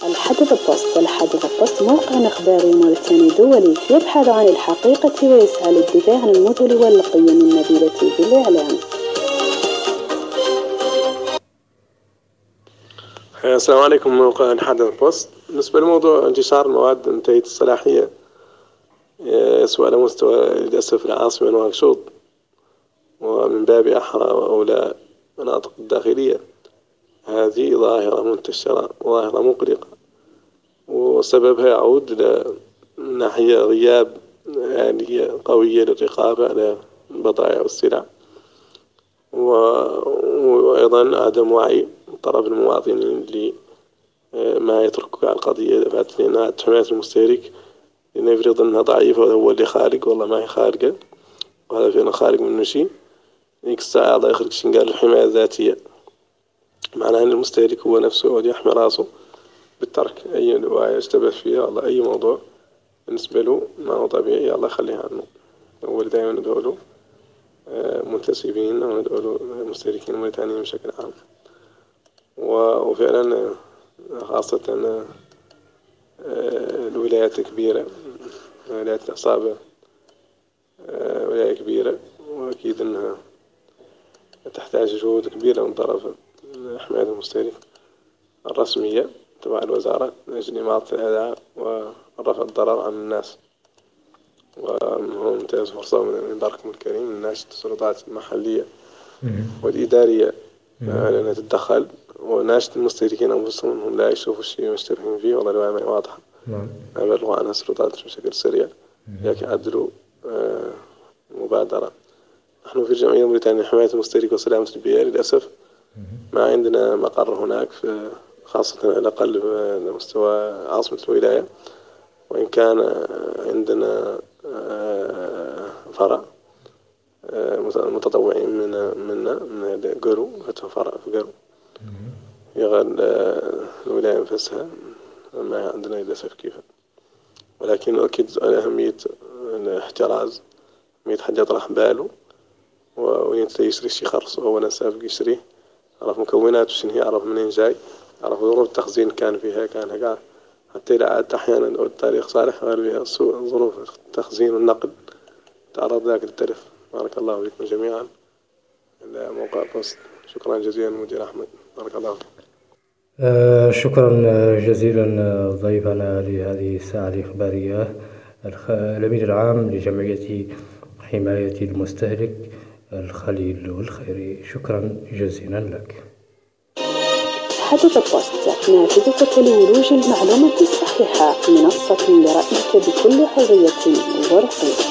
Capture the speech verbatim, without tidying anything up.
الحدث البوست. الحدث البوست موقع إخباري موريتاني دولي يبحث عن الحقيقة ويسعى للدفاع عن المثل والقيم النبيلة بالإعلام. السلام عليكم. موقع الحدث البوست. بالنسبة لموضوع انتشار المواد منتهية الصلاحية سواء على مستوى للأسف العاصمة نواكشوط ومن باب أحرى وأولى مناطق الداخلية، هذه ظاهرة منتشرة وظاهرة مقلقة، وسببها يعود من ناحية غياب آلية قوية للرقابة على البضائع والسلع، وأيضا عدم وعي طرف المواطنين لما يتركوا على القضية دفعت لأنها حماية المستهلك، لأنه يفرض أنها ضعيفة وهو اللي خارج، والله ما هي خارجة، وهذا فينا خارج منه شيء. ذيك الساعة الله يخرج شين قال الحماية الذاتية، معناها أن المستهلك هو نفسه هو يحمي راسه بالترك أي نوايا يشتبه فيها، والله أي موضوع بالنسبة له ما هو طبيعي الله يخليها عنه. هو اللي دائما ندعوله منتسبين وندعوله المستهلكين الموريتانيين بشكل عام، وفعلا خاصة الولايات الكبيرة، ولايات العصابة ولاية كبيرة، وأكيد أنها تحتاج جهود كبيرة من طرف حماية المستهلك الرسمية تبع الوزارة لأجل إماطة الأذى ورفع الضرر عن الناس. ومن هون ننتهز فرصة من باركم الكريم من ناشط السلطات المحلية والإدارية أنها تتدخل، وناشط المستهلكين أنفسهم أنهم لا يشوفوا الشيء ويشتبهون فيه، والله الوعي واضحة ما يبلغوا عنها السلطات بشكل سريع لكن يعدلوا آه مبادرة. نحن في الجمعية الموريتانية لحماية المستهلك وسلامة البيئة للأسف ما عندنا مقر هناك، في خاصة على الأقل على مستوى عاصمة الولاية، وإن كان عندنا فرع متطوعين من منا من قرو، فتح فرع في قرو يغل الولاية نفسها ما عندنا للأسف كيف، ولكن أؤكد على أهمية الاحتراز، أهمية حد يطرح باله وين يشتري شي خرص وهو نسافق يشتريه، عرف مكوناته شنو هي، عرف منين جاي، عرف ظروف التخزين كان فيها كان هكا، حتى إذا عاد أحيانا أو التاريخ صالح غير بها ظروف التخزين والنقل تعرض ذاك للتلف. بارك الله فيكم جميعا. إلى موقع بوست. شكرا جزيلا مدير أحمد، بارك الله فيك. آه شكرا جزيلا ضيفنا لهذه الساعة الإخبارية الأمين العام لجمعية حماية المستهلك الخليل والخيري، شكرا جزيلا لك. حدث البوست، نافذتك لولوج المعلومة الصحيحة، منصة لرأيك بكل حرية ورقي.